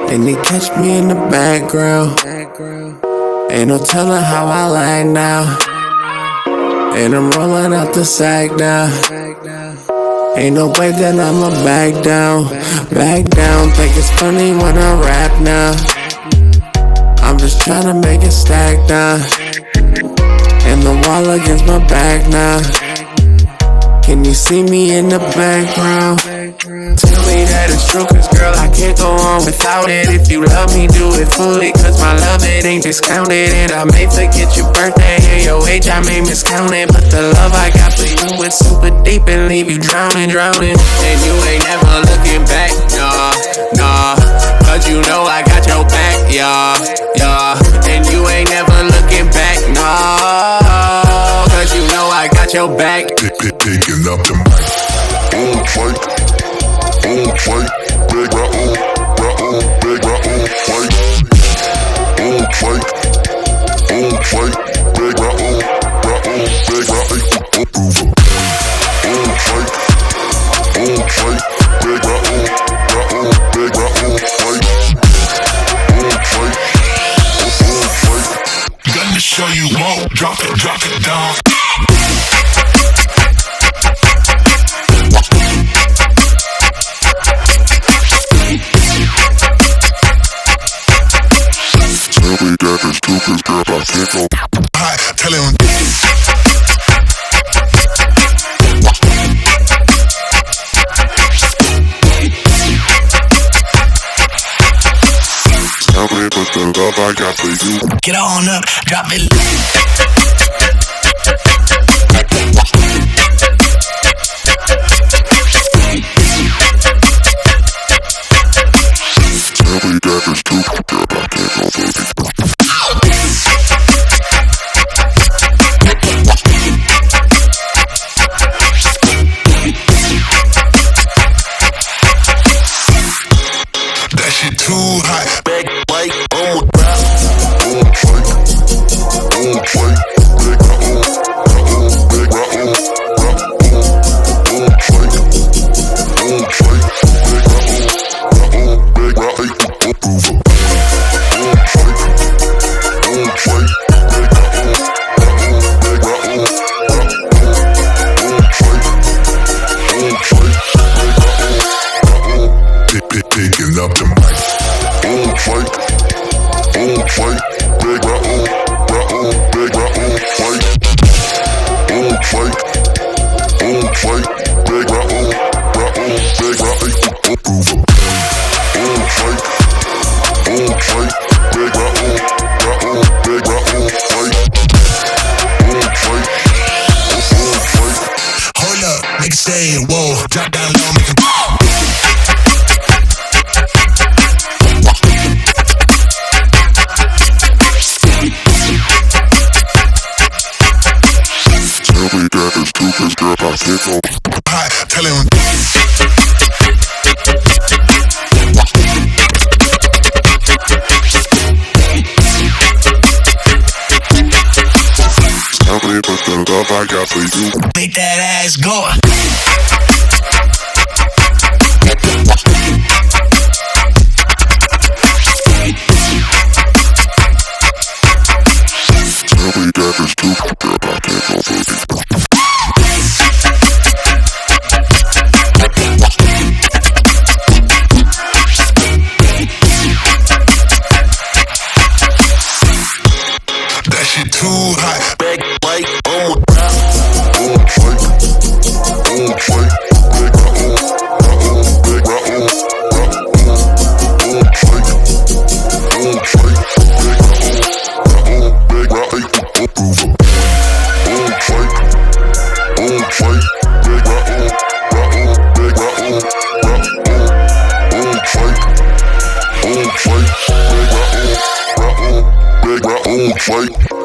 And they catch me in the background. Ain't no telling how I lag now. And I'm rolling out the sack now. Ain't no way that I'ma back down. Think it's funny when I rap now. I'm just tryna make it stack down. And the wall against my back now. Can you see me in the background? Tell me that it's true, cause girl, I can't go on without it. If you love me, do it fully, cause my love, it ain't discounted. And I may forget your birthday and your age, I may miscount it. But the love I got for you is super deep and leave you drowning. And you ain't never looking back, nah. Cause you know I got your back, yeah. And you ain't never looking back, nah. Cause you know I got your back. Picking up the mic. On fight, big Raoul, big Raoul, fight. On fight, big Raoul, big Raoul, prove a point. On fight, big Raoul, big Raoul, fight. On fight. Got to show you won't drop it down. Tell me that it's true, cause girl, I can't go high. Tell him. Tell me about the love I got for you. Get on up, drop it. Tell me that it's true, girl, I can't go baby. That shit too hot. Big like on the ground. On fight, big Raoul, big Raoul, on fight, big Raoul, prove a on fight, big Raoul, big Raoul, on fight, picking up the mic. On fight, big Raoul, big Raoul, fight. On fight, big Raoul, big Raoul, prove a point. On fight, big Raoul, big Raoul, fight. On fight. Hold up, nigga say whoa, drop down low, make it. Tell me that it's true, cause girl, I can't go Hot, tell him. Tell me about the love I got for you. Make that ass go. Tell me that it's true, girl, I can't go baby. That shit too hot. Big like on the ground. On fight, big Raoul, big Raoul, on fight, big Raoul, prove a on fight, big Raoul, big Raoul, on fight, big Raoul, big Raoul, fight.